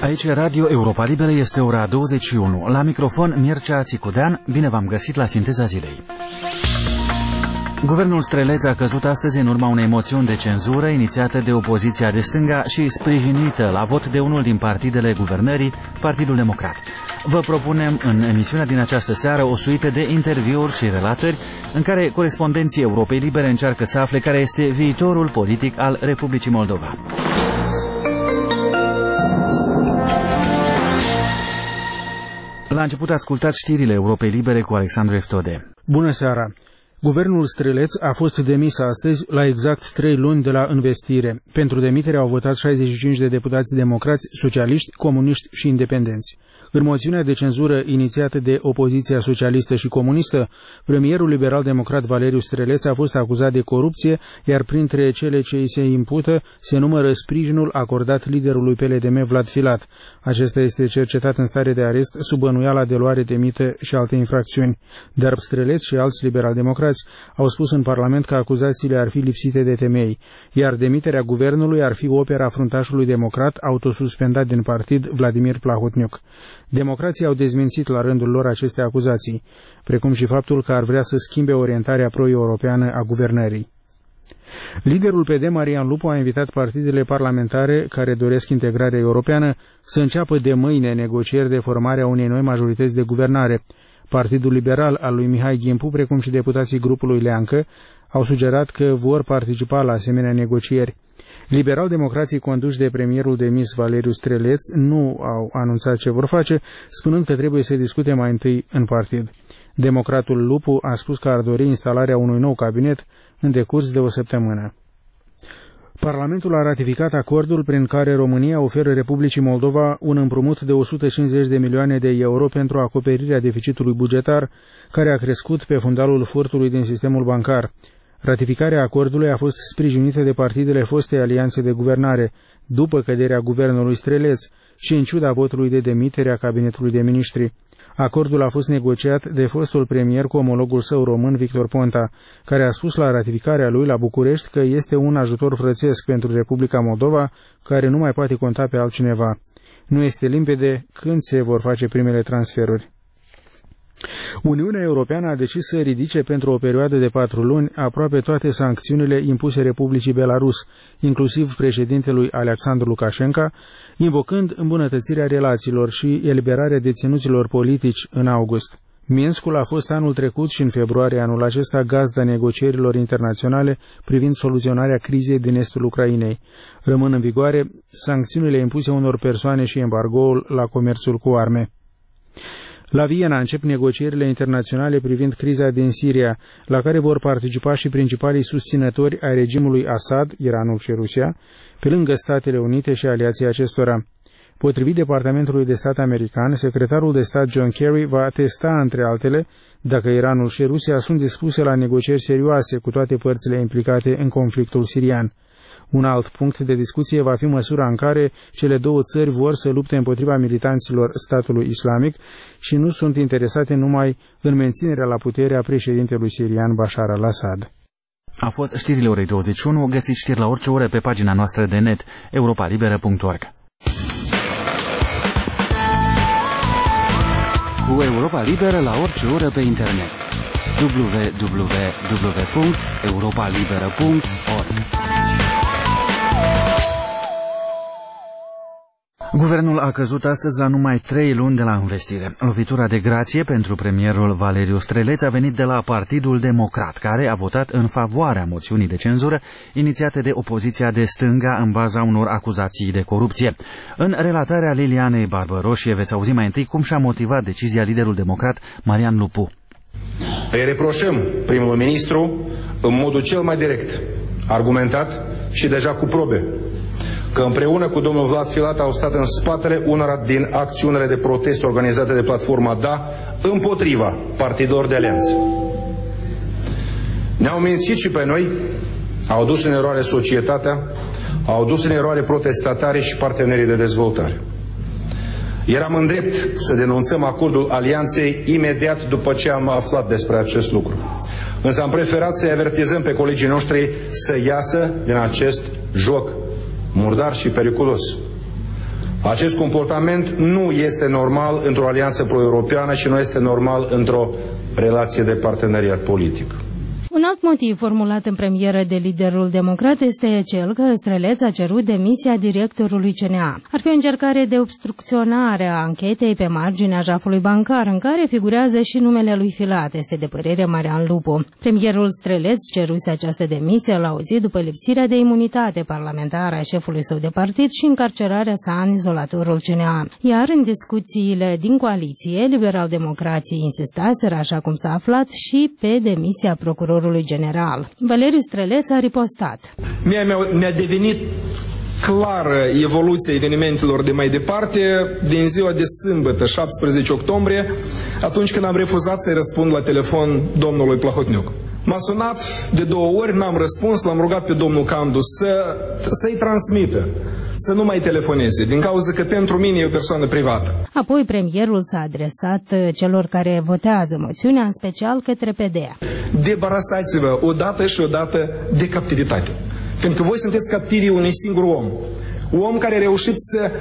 Aici Radio Europa Liberă, este ora 21. La microfon Mircea Țicudean, bine v-am găsit la Sinteza Zilei. Guvernul Streleț a căzut astăzi în urma unei moțiuni de cenzură inițiată de opoziția de stânga și sprijinită la vot de unul din partidele guvernării, Partidul Democrat. Vă propunem în emisiunea din această seară o suită de interviuri și relatări în care corespondenții Europei Libere încearcă să afle care este viitorul politic al Republicii Moldova. La început ascultați știrile Europei Libere cu Alexandru Eftode. Bună seara! Guvernul Streleț a fost demis astăzi la exact 3 luni de la învestire. Pentru demitere au votat 65 de deputați democrați, socialiști, comuniști și independenți. În moțiunea de cenzură inițiată de opoziția socialistă și comunistă, premierul liberal-democrat Valeriu Streleț a fost acuzat de corupție, iar printre cele ce îi se impută se numără sprijinul acordat liderului PLDM Vlad Filat. Acesta este cercetat în stare de arest sub bănuiala de luare de mită și alte infracțiuni. Dar Streleț și alți liberal-democrați au spus în Parlament că acuzațiile ar fi lipsite de temei, iar demiterea guvernului ar fi opera fruntașului democrat autosuspendat din partid Vladimir Plahotniuc. Democrații au dezmințit la rândul lor aceste acuzații, precum și faptul că ar vrea să schimbe orientarea pro-europeană a guvernării. Liderul PD, Marian Lupu, a invitat partidele parlamentare care doresc integrarea europeană să înceapă de mâine negocieri de formare a unei noi majorități de guvernare. Partidul Liberal al lui Mihai Ghimpu, precum și deputații grupului Leancă, au sugerat că vor participa la asemenea negocieri. Liberal-democrații conduși de premierul demis Valeriu Streleț nu au anunțat ce vor face, spunând că trebuie să discute mai întâi în partid. Democratul Lupu a spus că ar dori instalarea unui nou cabinet în decurs de o săptămână. Parlamentul a ratificat acordul prin care România oferă Republicii Moldova un împrumut de 150 de milioane de euro pentru acoperirea deficitului bugetar, care a crescut pe fundalul furtului din sistemul bancar. Ratificarea acordului a fost sprijinită de partidele fostei alianțe de guvernare, după căderea guvernului Streleț și în ciuda votului de demitere a cabinetului de miniștri. Acordul a fost negociat de fostul premier cu omologul său român, Victor Ponta, care a spus la ratificarea lui la București că este un ajutor frățesc pentru Republica Moldova, care nu mai poate conta pe altcineva. Nu este limpede când se vor face primele transferuri. Uniunea Europeană a decis să ridice pentru o perioadă de 4 luni aproape toate sancțiunile impuse Republicii Belarus, inclusiv președintelui Alexandru Lukashenko, invocând îmbunătățirea relațiilor și eliberarea deținuților politici în august. Minskul a fost anul trecut și în februarie anul acesta gazda negocierilor internaționale privind soluționarea crizei din estul Ucrainei. Rămân în vigoare sancțiunile impuse unor persoane și embargoul la comerțul cu arme. La Viena încep negocierile internaționale privind criza din Siria, la care vor participa și principalii susținători ai regimului Assad, Iranul și Rusia, pe lângă Statele Unite și aliații acestora. Potrivit Departamentului de Stat american, secretarul de stat John Kerry va testa, între altele, dacă Iranul și Rusia sunt dispuse la negocieri serioase cu toate părțile implicate în conflictul sirian. Un alt punct de discuție va fi măsura în care cele două țări vor să lupte împotriva militanților statului islamic și nu sunt interesate numai în menținerea la putere a președintelui sirian Bashar al-Assad. A fost știrile orei 21, găsiți știri la orice oră pe pagina noastră de net, europalibera.org. Cu Europa Liberă la orice oră pe internet. www.europalibera.org. Guvernul a căzut astăzi la numai 3 luni de la învestire. Lovitura de grație pentru premierul Valeriu Streleț a venit de la Partidul Democrat, care a votat în favoarea moțiunii de cenzură inițiate de opoziția de stânga în baza unor acuzații de corupție. În relatarea Lilianei Barbăroșie veți auzi mai întâi cum și-a motivat decizia liderul democrat Marian Lupu. Îi reproșăm primul ministru în modul cel mai direct, argumentat și deja cu probe, că împreună cu domnul Vlad Filat au stat în spatele unora din acțiunile de protest organizate de platforma DA împotriva partidelor de alianță. Ne-au mințit și pe noi, au dus în eroare societatea, au dus în eroare protestatarii și partenerii de dezvoltare. Eram în drept să denunțăm acordul alianței imediat după ce am aflat despre acest lucru. Însă am preferat să-i avertizăm pe colegii noștri să iasă din acest joc murdar și periculos. Acest comportament nu este normal într-o alianță pro-europeană și nu este normal într-o relație de parteneriat politic. Un alt motiv formulat în premieră de liderul democrat este cel că Streleț a cerut demisia directorului CNA. Ar fi o încercare de obstrucționare a anchetei pe marginea jafului bancar, în care figurează și numele lui Filat, este de părere Marian Lupu. Premierul Streleț ceruse această demisie la o zi după lipsirea de imunitate parlamentară a șefului său de partid și încarcerarea sa în izolatorul CNA. Iar în discuțiile din coaliție, liberal-democrații insistaseră, așa cum s-a aflat, și pe demisia procurorului general. Valeriu Streleț a ripostat. Mi-a devenit clară evoluția evenimentelor de mai departe din ziua de sâmbătă, 17 octombrie, atunci când am refuzat să-i răspund la telefon domnului Plahotniuc. M-a sunat de 2 ori, n-am răspuns, l-am rugat pe domnul Candu să-i transmită, să nu mai telefoneze, din cauza că pentru mine e o persoană privată. Apoi premierul s-a adresat celor care votează moțiunea, în special către PD. Debarasați-vă odată și odată de captivitate. Pentru că voi sunteți captivii unui singur om. Om care a reușit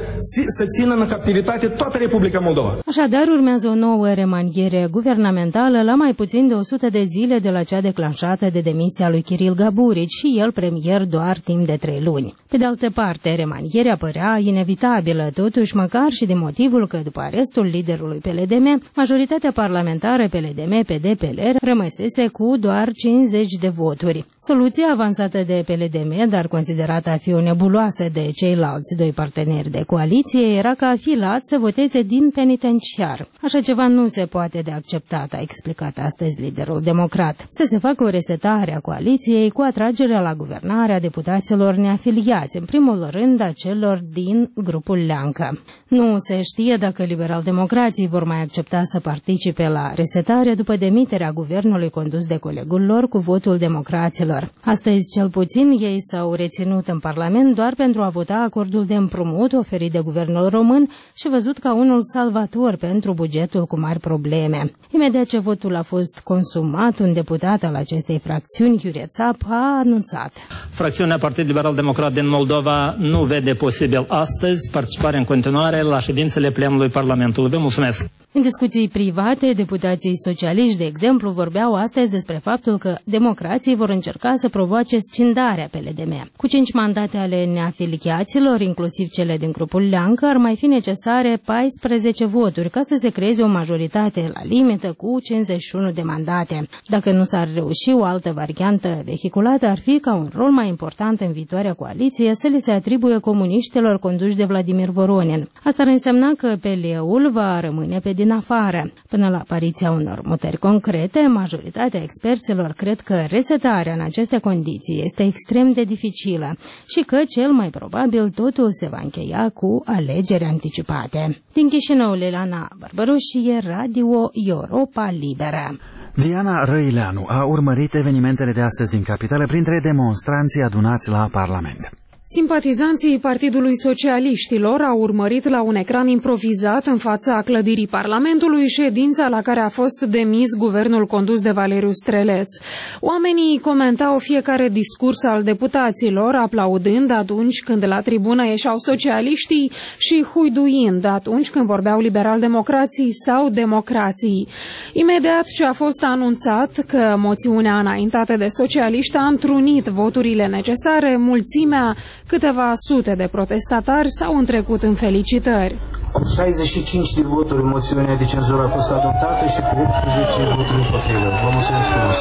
să țină în captivitate toată Republica Moldova. Așadar, urmează o nouă remaniere guvernamentală la mai puțin de 100 de zile de la cea declanșată de demisia lui Kiril Gaburici și el premier doar timp de 3 luni. Pe de altă parte, remanierea părea inevitabilă, totuși măcar și de motivul că după arestul liderului PLDM, majoritatea parlamentară PLDM-PD-PLR rămăsese cu doar 50 de voturi. Soluția avansată de PLDM, dar considerată a fi o nebuloasă de ceilalți 2 parteneri de coaliție, era ca Filat să voteze din penitenciar. Așa ceva nu se poate de acceptat, a explicat astăzi liderul democrat. Să se facă o resetare a coaliției cu atragerea la guvernare a deputaților neafiliați, în primul rând a celor din grupul Leancă. Nu se știe dacă liberal-democrații vor mai accepta să participe la resetare după demiterea guvernului condus de colegul lor cu votul democraților. Astăzi, cel puțin, ei s-au reținut în Parlament doar pentru a vota acordul de împrumut oferit de guvernul român și văzut ca unul salvator pentru bugetul cu mari probleme. Imediat ce votul a fost consumat, un deputat al acestei fracțiuni, Iurie Țap, a anunțat. Fracțiunea Partid Liberal-Democrat din Moldova nu vede posibil astăzi participarea în continuare la ședințele plenului Parlamentului. Vă mulțumesc! În discuții private, deputații socialiști, de exemplu, vorbeau astăzi despre faptul că democrații vor încerca să provoace scindarea PLDM. Cu 5 mandate ale neafiliaților, inclusiv cele din grupul Leancă, ar mai fi necesare 14 voturi ca să se creeze o majoritate la limită cu 51 de mandate. Dacă nu s-ar reuși, o altă variantă vehiculată ar fi ca un rol mai important în viitoarea coaliție să le se atribuie comuniștilor conduși de Vladimir Voronin. Asta ar însemna că PLE-ul va rămâne pe din afară. Până la apariția unor mutări concrete, majoritatea experților cred că resetarea în aceste condiții este extrem de dificilă și că cel mai probabil totul se va încheia cu alegeri anticipate. Din Chișinău, Liliana Barbărușie, Radio Europa Liberă. Diana Răileanu a urmărit evenimentele de astăzi din capitală printre demonstranții adunați la Parlament. Simpatizanții Partidului Socialiștilor au urmărit la un ecran improvizat în fața clădirii Parlamentului ședința la care a fost demis guvernul condus de Valeriu Streleț. Oamenii comentau fiecare discurs al deputaților, aplaudând atunci când la tribună ieșeau socialiștii și huiduind atunci când vorbeau liberal-democrații sau democrații. Imediat ce a fost anunțat că moțiunea înaintată de socialiști a întrunit voturile necesare, mulțimea, câteva sute de protestatari s-au întrecut în felicitări. Cu 65 de voturi, moțiunea de cenzură a fost adoptată și cu 18 voturi împotrivă. Vă mulțumesc frumos!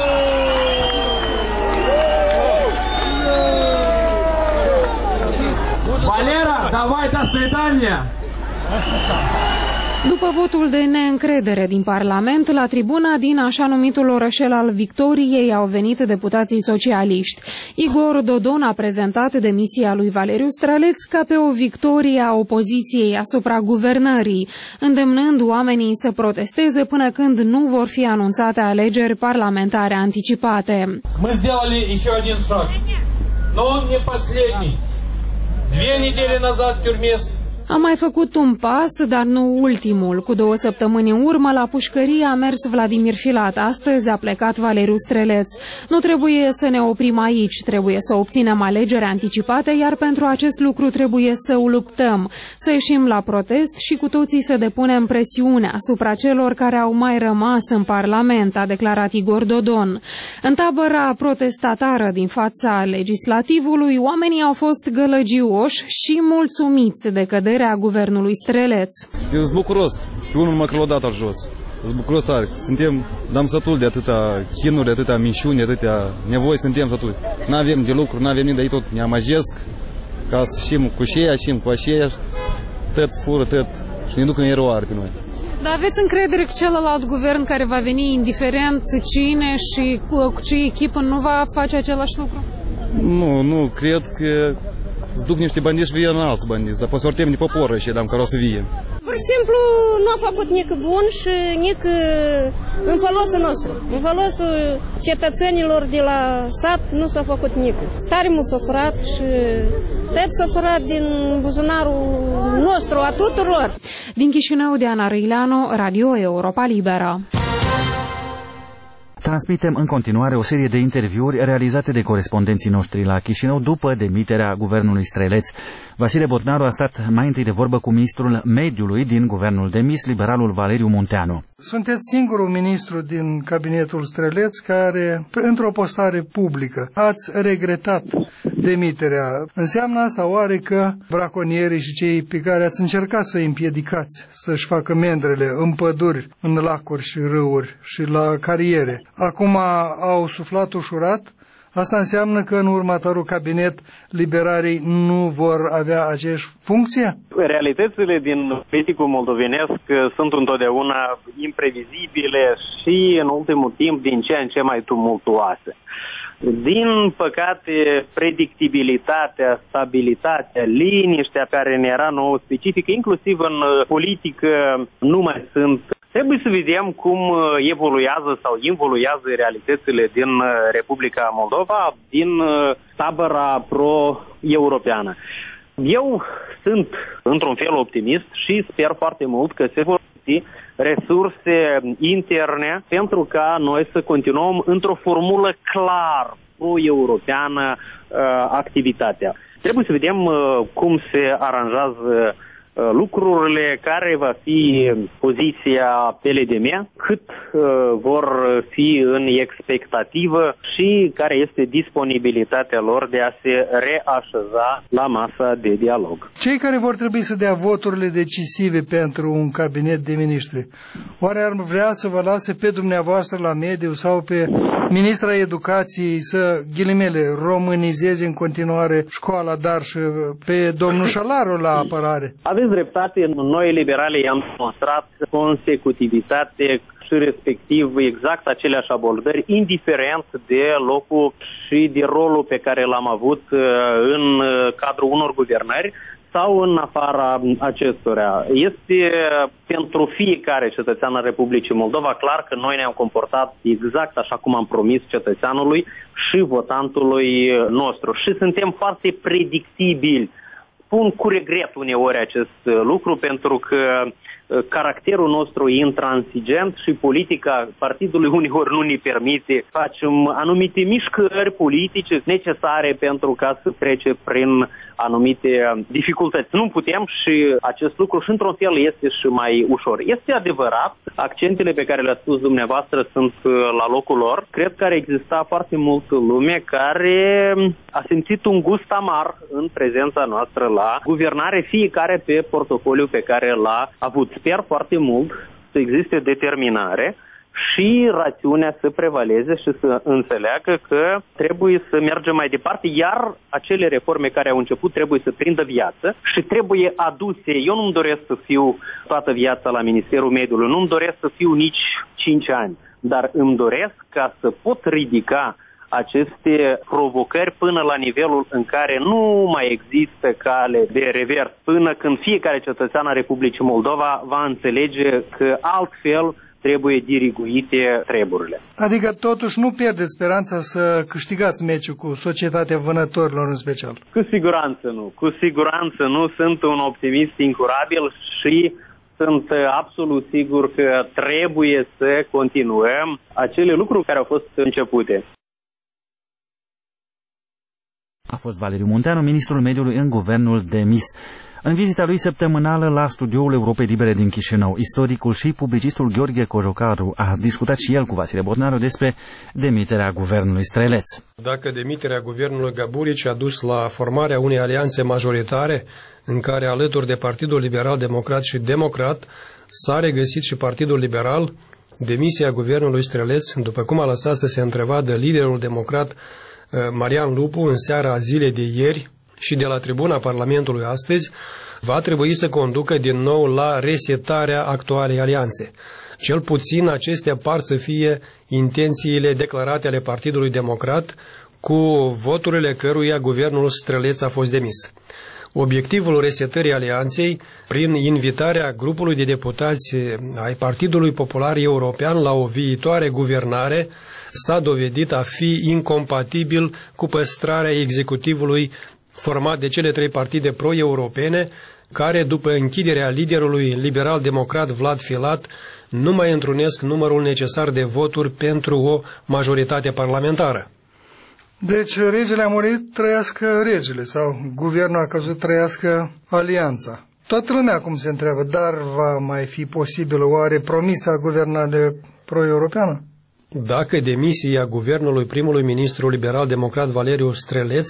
Valera, давай до свидания! După votul de neîncredere din Parlament, la tribuna din așa numitul orășel al Victoriei au venit deputații socialiști. Igor Dodon a prezentat demisia lui Valeriu Streleț ca pe o victorie a opoziției asupra guvernării, îndemnând oamenii să protesteze până când nu vor fi anunțate alegeri parlamentare anticipate. Мы сделали еще один шаг, но он не последний. 2 недели назад в тюрьме A mai făcut un pas, dar nu ultimul. Cu 2 săptămâni în urmă, la pușcărie a mers Vladimir Filat. Astăzi a plecat Valeriu Streleț. Nu trebuie să ne oprim aici, trebuie să obținem alegeri anticipate, iar pentru acest lucru trebuie să o luptăm. Să ieșim la protest și cu toții să depunem presiune asupra celor care au mai rămas în Parlament, a declarat Igor Dodon. În tabăra protestatară din fața legislativului, oamenii au fost gălăgioși și mulțumiți de căderea guvernului Streleț. Eu sunt bucuros, pe unul măcar l-o dat al jos. Sunt bucuros tare. Dăm sătul de atâta chinuri, de atâta minciuni, de atâtea nevoi, suntem sătuli. N-avem de lucru, n-avem nici de aici, tot ne amăjesc ca să știm cu șeia, știm cu aceea, tot fură, tot și ne duc în eroare pe noi. Dar aveți încredere că celălalt guvern care va veni, indiferent cine și cu ce echipă, nu va face același lucru? Nu, cred că îți duc niște bandiți și vin alți bandiți, dar poate sortem de poporă și dăm care o să vie. Pur și simplu nu a făcut nic bun și nic în folosul nostru. În folosul cetățenilor de la sat nu s-a făcut nic. Tare mult s-a furat și tot s-a furat din buzunarul nostru, a tuturor. Din Chișinău, Diana Răileanu, Radio Europa Liberă. Transmitem în continuare o serie de interviuri realizate de corespondenții noștri la Chișinău după demiterea guvernului Streleț. Vasile Botnaru a stat mai întâi de vorbă cu ministrul mediului din guvernul demis, liberalul Valeriu Munteanu. Sunteți singurul ministru din cabinetul Streleț care, într-o postare publică, ați regretat demiterea. Înseamnă asta oare că braconierii și cei pe care ați încercat să îi împiedicați să-și facă mendrele în păduri, în lacuri și râuri și la cariere, acum au suflat ușurat? Asta înseamnă că în următorul cabinet liberarii nu vor avea aceeași funcție? Realitățile din politicul moldovenesc sunt întotdeauna imprevizibile și, în ultimul timp, din ce în ce mai tumultuoase. Din păcate, predictibilitatea, stabilitatea, liniștea care ne era nouă specifică, inclusiv în politică, nu mai sunt. Trebuie să vedem cum evoluează sau involuează realitățile din Republica Moldova, din tabăra pro-europeană. Eu sunt, într-un fel, optimist și sper foarte mult că se vor găsi resurse interne pentru ca noi să continuăm într-o formulă clar pro-europeană activitatea. Trebuie să vedem cum se aranjează lucrurile, care va fi poziția PLDM, cât vor fi în expectativă și care este disponibilitatea lor de a se reașeza la masa de dialog. Cei care vor trebui să dea voturile decisive pentru un cabinet de miniștri, oare ar vrea să vă lase pe dumneavoastră la mediu sau pe ministra educației să, ghilimele, românizeze în continuare școala, dar și pe domnul Șalaru la apărare? Aveți dreptate, noi liberali am demonstrat consecutivitate și respectiv exact aceleași abordări, indiferent de locul și de rolul pe care l-am avut în cadrul unor guvernări sau în afara acestora. Este pentru fiecare cetățean al Republicii Moldova clar că noi ne-am comportat exact așa cum am promis cetățeanului și votantului nostru și suntem foarte predictibili. Spun cu regret uneori acest lucru pentru că caracterul nostru e intransigent și politica partidului uneori nu ne permite. Facem anumite mișcări politice necesare pentru ca să trece prin anumite dificultăți. Nu putem și acest lucru și într-un fel este și mai ușor. Este adevărat, accentele pe care le-ați spus dumneavoastră sunt la locul lor. Cred că ar exista foarte multă lume care a simțit un gust amar în prezența noastră la guvernare, fiecare pe portofoliu pe care l-a avut. Sper foarte mult să existe determinare și rațiunea să prevaleze și să înțeleagă că trebuie să mergem mai departe, iar acele reforme care au început trebuie să prindă viață și trebuie aduse. Eu nu-mi doresc să fiu toată viața la Ministerul Mediului, nu-mi doresc să fiu nici 5 ani, dar îmi doresc ca să pot ridica aceste provocări până la nivelul în care nu mai există cale de revers, până când fiecare cetățean al Republicii Moldova va înțelege că altfel trebuie diriguite treburile. Adică totuși nu pierdeți speranța să câștigați meciul cu Societatea Vânătorilor în special? Cu siguranță nu. Cu siguranță nu. Sunt un optimist incurabil și sunt absolut sigur că trebuie să continuăm acele lucruri care au fost începute. A fost Valeriu Munteanu, ministrul mediului în guvernul demis. În vizita lui săptămânală la studioul Europei Libere din Chișinău, istoricul și publicistul Gheorghe Cojocaru a discutat și el cu Vasile Botnaru despre demiterea guvernului Streleț. Dacă demiterea guvernului Gaburici a dus la formarea unei alianțe majoritare, în care alături de Partidul Liberal Democrat și Democrat s-a regăsit și Partidul Liberal, demisia guvernului Streleț, după cum a lăsat să se întrevadă liderul democrat Marian Lupu în seara zilei de ieri și de la tribuna Parlamentului astăzi, va trebui să conducă din nou la resetarea actualei alianțe. Cel puțin acestea par să fie intențiile declarate ale Partidului Democrat, cu voturile căruia guvernul Streleț a fost demis. Obiectivul resetării alianței, prin invitarea grupului de deputați ai Partidului Popular European la o viitoare guvernare, s-a dovedit a fi incompatibil cu păstrarea executivului format de cele trei partide pro-europene, care, după închiderea liderului liberal-democrat Vlad Filat, nu mai întrunesc numărul necesar de voturi pentru o majoritate parlamentară. Deci regele a murit, trăiască regele, sau guvernul a căzut, trăiască alianța. Toată lumea acum se întreabă, dar va mai fi posibilă oare promisa guvernare pro-europeană? Dacă demisia guvernului primului ministru liberal-democrat Valeriu Streleț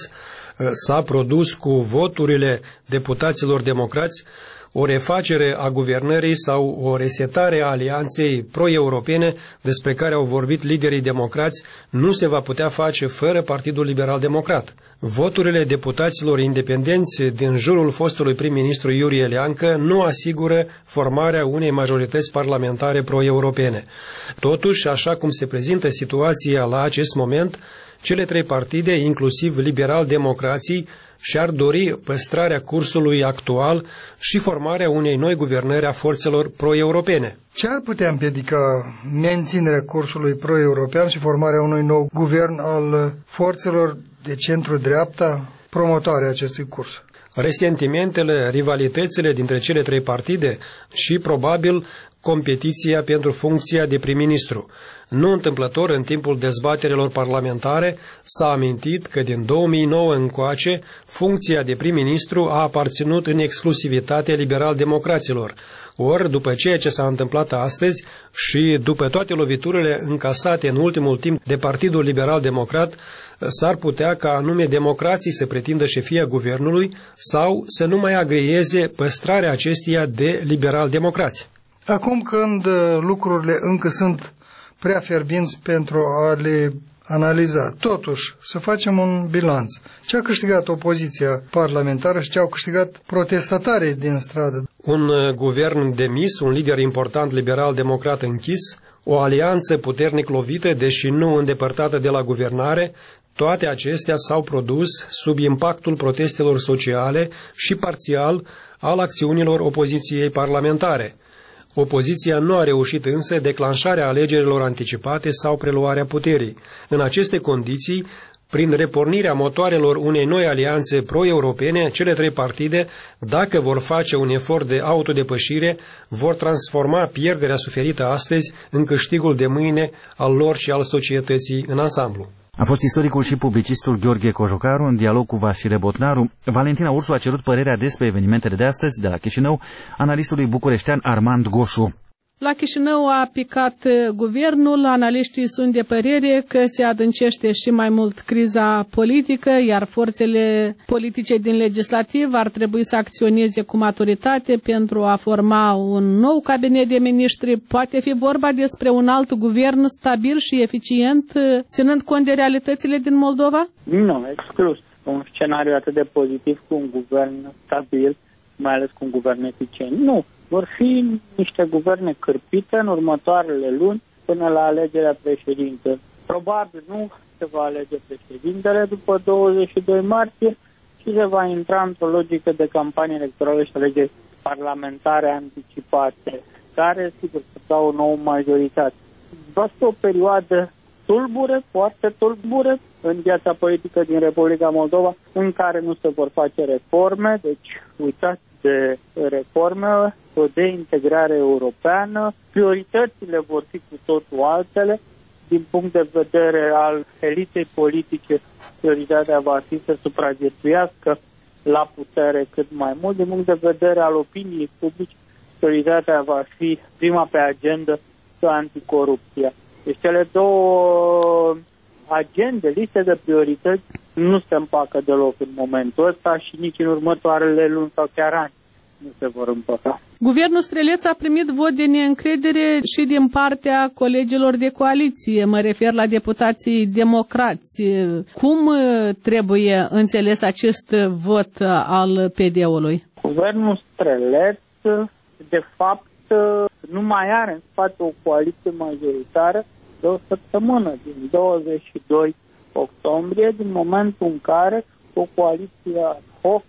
s-a produs cu voturile deputaților democrați, o refacere a guvernării sau o resetare a alianței pro-europene despre care au vorbit liderii democrați nu se va putea face fără Partidul Liberal-Democrat. Voturile deputaților independenți din jurul fostului prim-ministru Iurie Leancă nu asigură formarea unei majorități parlamentare pro-europene. Totuși, așa cum se prezintă situația la acest moment, cele trei partide, inclusiv liberal-democrații, și-ar dori păstrarea cursului actual și formarea unei noi guvernări a forțelor pro-europene. Ce ar putea împiedica menținerea cursului pro-european și formarea unui nou guvern al forțelor de centru-dreapta promotoare acestui curs? Resentimentele, rivalitățile dintre cele trei partide și, probabil, competiția pentru funcția de prim-ministru. Nu întâmplător, în timpul dezbaterilor parlamentare, s-a amintit că din 2009 încoace, funcția de prim-ministru a aparținut în exclusivitate liberal-democraților. Ori, după ceea ce s-a întâmplat astăzi și după toate loviturile încasate în ultimul timp de Partidul Liberal-Democrat, s-ar putea ca anume democrații să pretindă șefia guvernului sau să nu mai agreieze păstrarea acesteia de liberal-democrați. Acum când lucrurile încă sunt prea fierbinți pentru a le analiza, totuși să facem un bilanț. Ce a câștigat opoziția parlamentară și ce au câștigat protestatarii din stradă? Un guvern demis, un lider important liberal-democrat închis, o alianță puternic lovită, deși nu îndepărtată de la guvernare, toate acestea s-au produs sub impactul protestelor sociale și parțial al acțiunilor opoziției parlamentare. Opoziția nu a reușit însă declanșarea alegerilor anticipate sau preluarea puterii. În aceste condiții, prin repornirea motoarelor unei noi alianțe pro-europene, cele trei partide, dacă vor face un efort de autodepășire, vor transforma pierderea suferită astăzi în câștigul de mâine al lor și al societății în ansamblu. A fost istoricul și publicistul Gheorghe Cojocaru în dialog cu Vasile Botnaru. Valentina Ursu a cerut părerea despre evenimentele de astăzi de la Chișinău analistului bucureștean Armand Goșu. La Chișinău a picat guvernul, analiștii sunt de părere că se adâncește și mai mult criza politică, iar forțele politice din legislativ ar trebui să acționeze cu maturitate pentru a forma un nou cabinet de miniștri. Poate fi vorba despre un alt guvern stabil și eficient, ținând cont de realitățile din Moldova? Nu, exclus. Un scenariu atât de pozitiv cu un guvern stabil, mai ales cu un guvern eficient. Nu. Vor fi niște guverne cârpite în următoarele luni până la alegerea președintelui. Probabil nu se va alege președintele după 22 martie și se va intra într-o logică de campanie electorală și alegeri parlamentare anticipate. care, sigur, să dau o nouă majoritate. Va fi o perioadă tulbure, foarte tulbure în viața politică din Republica Moldova, în care nu se vor face reforme, deci uitați de reforme, de integrare europeană, prioritățile vor fi cu totul altele. Din punct de vedere al elitei politice, prioritatea va fi să supraviețuiască la putere cât mai mult. Din punct de vedere al opiniei publice, prioritatea va fi prima pe agenda anticorupția. Deci cele două agende, liste de priorități, nu se împacă deloc în momentul ăsta și nici în următoarele luni sau chiar ani nu se vor împăca. Guvernul Streleț a primit vot de neîncredere și din partea colegilor de coaliție, mă refer la deputații democrați. Cum trebuie înțeles acest vot al PD-ului? Guvernul Streleț, de fapt, nu mai are în spate o coaliție majoritară de o săptămână, din 22 octombrie, din momentul în care o coaliție ad hoc,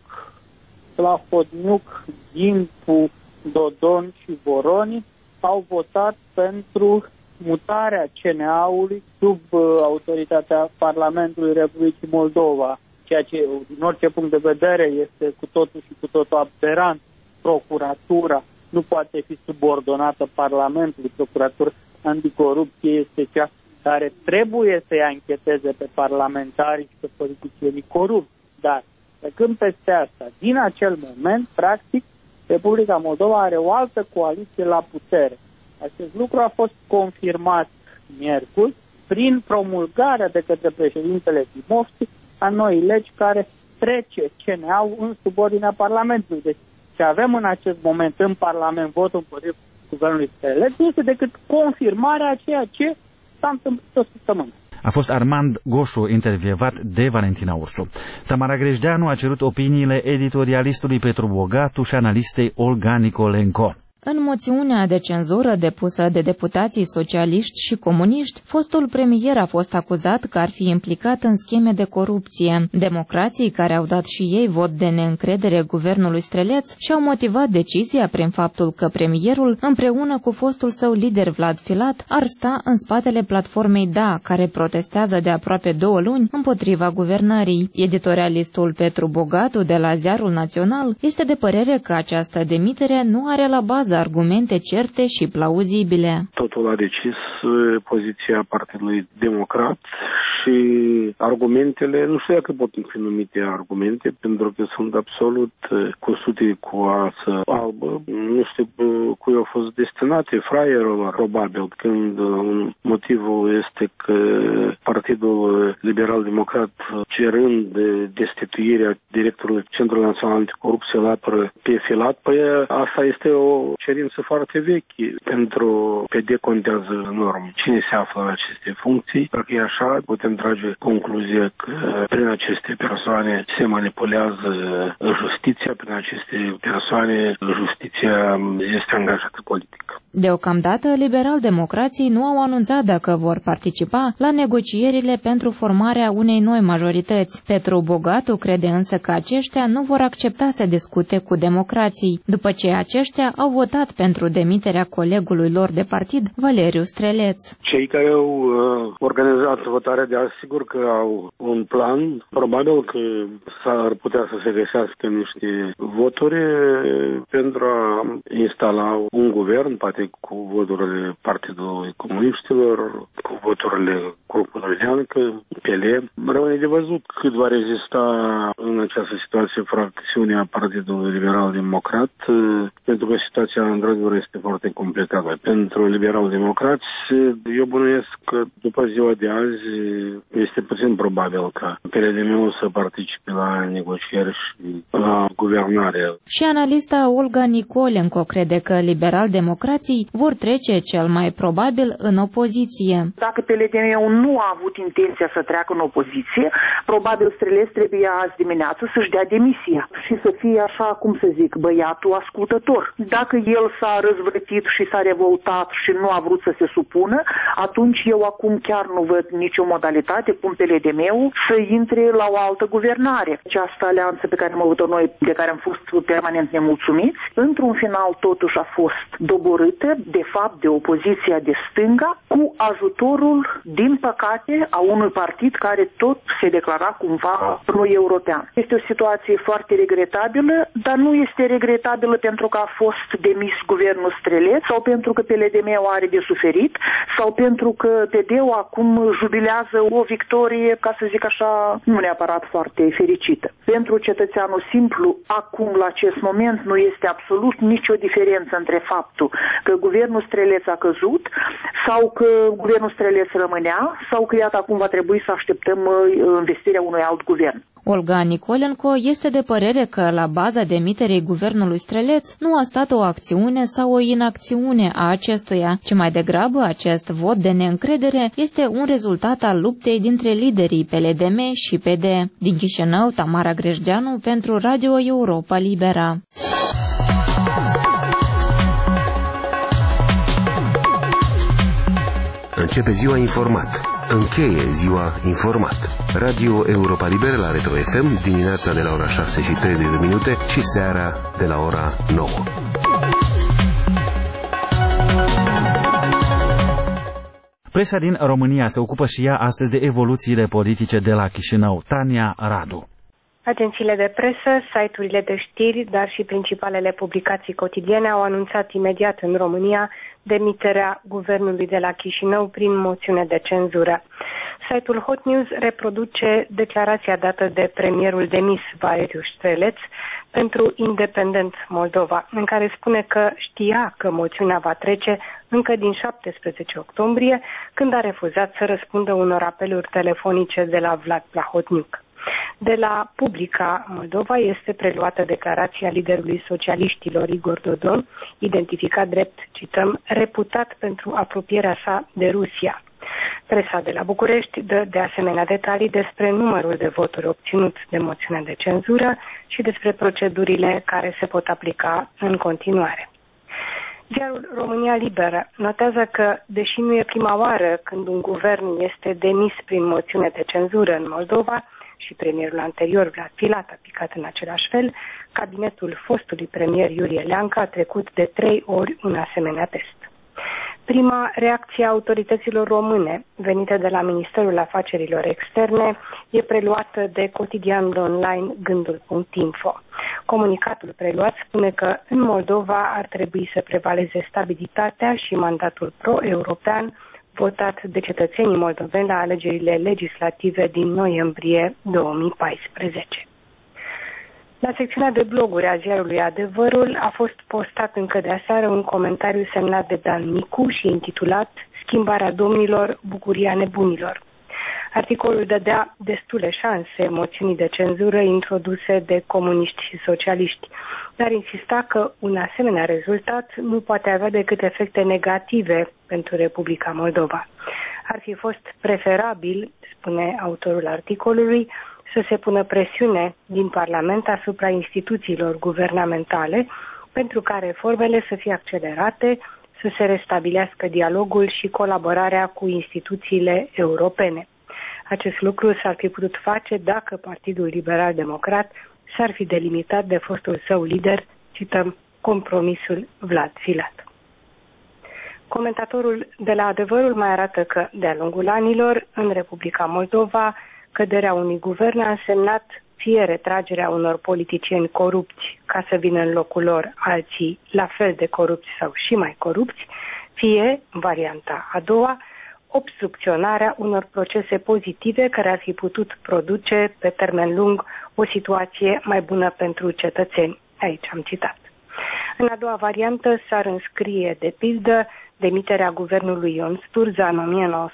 Plahotniuc, Gincu, Dodon și Voroni au votat pentru mutarea CNA-ului sub autoritatea Parlamentului Republicii Moldova, ceea ce, din orice punct de vedere, este cu totul și cu totul aberant. Procuratura nu poate fi subordonată Parlamentului. Procuratura anticorupție este cea care trebuie să-i ancheteze pe parlamentari și pe politicienii corupți. Dar, trecând peste asta, din acel moment, practic, Republica Moldova are o altă coaliție la putere. Acest lucru a fost confirmat miercuri prin promulgarea de către președintele Dimovski a noii legi care trece CNA-ul în subordinea Parlamentului. Deci, ce avem în acest moment în Parlament, votul împotriva guvernului Streleț, nu este decât confirmarea a ceea ce s-a întâmplat o săptămână. A fost Armand Goșu, intervievat de Valentina Ursu. Tamara Grejdeanu a cerut opiniile editorialistului Petru Bogatu și analistei Olga Nicolenco. În moțiunea de cenzură depusă de deputații socialiști și comuniști, fostul premier a fost acuzat că ar fi implicat în scheme de corupție. Democrații, care au dat și ei vot de neîncredere guvernului Streleț, și-au motivat decizia prin faptul că premierul, împreună cu fostul său lider Vlad Filat, ar sta în spatele platformei DA, care protestează de aproape 2 luni împotriva guvernării. Editorialistul Petru Bogatu de la Ziarul Național este de părere că această demitere nu are la bază argumente certe și plauzibile. Totul a decis poziția Partidului Democrat și argumentele, nu știu dacă pot fi numite argumente, pentru că sunt absolut cusute cu asă albă. Nu știu cui au fost destinate, fraierul probabil, când motivul este că Partidul Liberal-Democrat, cerând destituirea directorului Centrului Național Anticorupție, îl apără pe Filat. Păi asta este o cerință foarte veche. Pentru PD contează enorm cine se află în aceste funcții. Dacă e așa, putem trage concluzia că prin aceste persoane se manipulează justiția, prin aceste persoane justiția este angajată politic. Deocamdată, liberal-democrații nu au anunțat dacă vor participa la negocierile pentru formarea unei noi majorități. Petru Bogatu crede însă că aceștia nu vor accepta să discute cu democrații, după ce aceștia au votat pentru demiterea colegului lor de partid, Valeriu Streleț. Cei care au organizat votarea de azi, sigur că au un plan. Probabil că s-ar putea să se găsească niște voturi pentru a instala un guvern, poate cu voturile Partidului Comuniștilor, cu voturile grupului Leancă, PL. Rămâne de văzut cât va rezista în această situație fracțiunea Partidului Liberal-Democrat, pentru că situația într-adevăr este foarte complicată. Pentru liberal-democrați, eu bănuiesc că după ziua de azi este puțin probabil ca PLDM-ul să participe la negocieri și la guvernare. Și analista Olga Nicolenco crede că liberal-democrații vor trece cel mai probabil în opoziție. Dacă PLDM-ul nu a avut intenția să treacă în opoziție, probabil Streleț trebuie azi dimineață să-și dea demisia și să fie așa, cum să zic, băiatul ascultător. Dacă el s-a răzvrătit și s-a revoltat și nu a vrut să se supună, atunci eu acum chiar nu văd nicio modalitate cum PLDM-ul să intre la o altă guvernare. Această alianță pe care am avut-o noi de de care am fost permanent nemulțumiți, într-un final totuși a fost doborâtă, de fapt, de opoziția de stânga, cu ajutorul, din păcate, a unui partid care tot se declara cumva pro-european. Este o situație foarte regretabilă, dar nu este regretabilă pentru că a fost demis guvernul Streleț sau pentru că PLDM-ul are de suferit sau pentru că PD-ul acum jubilează o victorie, ca să zic așa, nu neapărat foarte fericită. Pentru cetățeanul simplu, acum, la acest moment, nu este absolut nicio diferență între faptul că guvernul Streleț a căzut sau că guvernul Streleț rămânea sau că, iată, acum va trebui să așteptăm investirea unui alt guvern. Olga Nicolenco este de părere că la baza demiterei guvernului Streleț nu a stat o acțiune sau o inacțiune a acestuia, ci mai degrabă acest vot de neîncredere este un rezultat al luptei dintre liderii PLDM și PD. Din Chișinău, Tamara Grejdeanu pentru Radio Europa Libera. Începe ziua informat. Încheie ziua informat. Radio Europa Liberă la Retro FM dimineața de la ora 6:30 și seara de la ora 9. Presa din România se ocupă și ea astăzi de evoluțiile politice de la Chișinău. Tania Radu. Agențiile de presă, site-urile de știri, dar și principalele publicații cotidiene au anunțat imediat în România demiterea guvernului de la Chișinău prin moțiune de cenzură. Site-ul Hot News reproduce declarația dată de premierul demis Valeriu Streleț pentru Independent Moldova, în care spune că știa că moțiunea va trece încă din 17 octombrie, când a refuzat să răspundă unor apeluri telefonice de la Vlad Plahotniuc. De la Publica Moldova este preluată declarația liderului socialiștilor Igor Dodon, identificat drept, cităm, reputat pentru apropierea sa de Rusia. Presa de la București dă de asemenea detalii despre numărul de voturi obținut de moțiunea de cenzură și despre procedurile care se pot aplica în continuare. Ziarul România Liberă notează că, deși nu e prima oară când un guvern este demis prin moțiune de cenzură în Moldova, și premierul anterior, Vlad Filat, a picat în același fel, cabinetul fostului premier Iurie Leancă a trecut de 3 ori un asemenea test. Prima reacție a autorităților române, venite de la Ministerul Afacerilor Externe, e preluată de cotidianul online Gândul.info. Comunicatul preluat spune că în Moldova ar trebui să prevaleze stabilitatea și mandatul pro-european votat de cetățenii moldoveni la alegerile legislative din noiembrie 2014. La secțiunea de bloguri a ziarului Adevărul a fost postat încă de aseară un comentariu semnat de Dan Nicu și intitulat Schimbarea domnilor, bucuria nebunilor. Articolul dădea destule șanse moțiunii de cenzură introduse de comuniști și socialiști, dar insista că un asemenea rezultat nu poate avea decât efecte negative pentru Republica Moldova. Ar fi fost preferabil, spune autorul articolului, să se pună presiune din Parlament asupra instituțiilor guvernamentale pentru ca reformele să fie accelerate, să se restabilească dialogul și colaborarea cu instituțiile europene. Acest lucru s-ar fi putut face dacă Partidul Liberal Democrat s-ar fi delimitat de fostul său lider, cităm, compromisul Vlad Filat. Comentatorul de la Adevărul mai arată că, de-a lungul anilor, în Republica Moldova, căderea unui guvern a însemnat fie retragerea unor politicieni corupți ca să vină în locul lor alții la fel de corupți sau și mai corupți, fie, varianta a doua, obstrucționarea unor procese pozitive care ar fi putut produce pe termen lung o situație mai bună pentru cetățeni. Aici am citat. În a doua variantă s-ar înscrie, de pildă, demiterea guvernului Ion Sturza în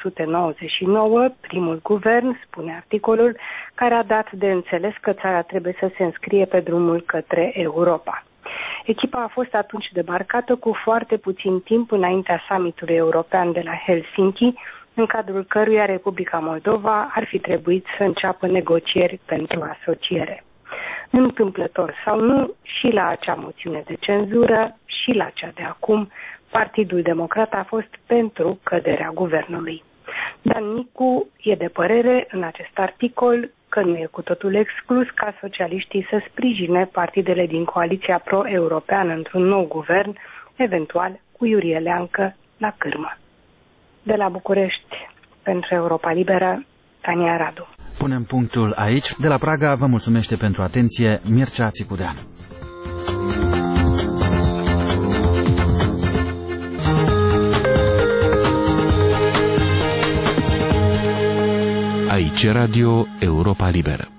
1999, primul guvern, spune articolul, care a dat de înțeles că țara trebuie să se înscrie pe drumul către Europa. Echipa a fost atunci debarcată cu foarte puțin timp înaintea summitului european de la Helsinki, în cadrul căruia Republica Moldova ar fi trebuit să înceapă negocieri pentru asociere. Întâmplător sau nu, și la acea moțiune de cenzură și la cea de acum, Partidul Democrat a fost pentru căderea guvernului. Dan Nicu e de părere în acest articol că nu e cu totul exclus ca socialiștii să sprijine partidele din coaliția pro-europeană într-un nou guvern, eventual cu Iurie Leancă la cârmă. De la București, pentru Europa Liberă, Tania Radu. Punem punctul aici. De la Praga vă mulțumește pentru atenție Mircea Țicudean. Aici Radio Europa Liberă.